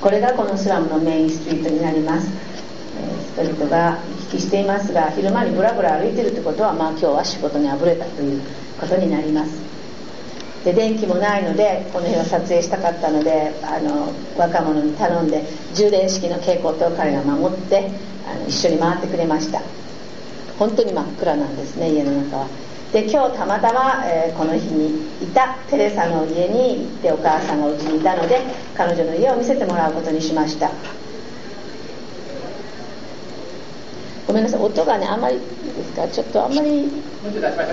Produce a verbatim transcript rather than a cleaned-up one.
これがこのスラムのメインストリートになります。人々が行き来していますが、昼間にブラブラ歩いているということは、まあ、今日は仕事にあぶれたということになります。で電気もないので、この日は撮影したかったので、あの若者に頼んで充電式の蛍光灯を彼が守ってあの一緒に回ってくれました。本当に真っ暗なんですね、家の中は。で今日たまたま、えー、この日にいたテレサの家に行って、お母さんがうちにいたので彼女の家を見せてもらうことにしました。ごめんなさい、音がねあんまりですか、ちょっとあんまり